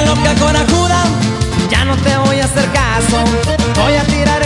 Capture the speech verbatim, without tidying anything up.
loca corajuda, ya no te voy a hacer caso. Voy a tirar